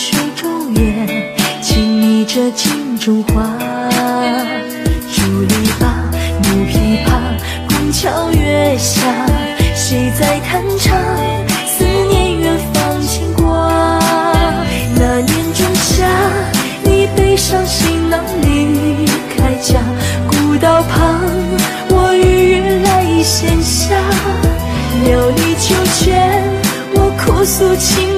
水中月，轻昵着镜中花。竹篱笆，木琵琶，宫桥月下，谁在弹唱？思念远方牵挂。那年仲夏，你背上行囊离开家，古道旁，我与月来闲暇。料理秋倦，我哭诉情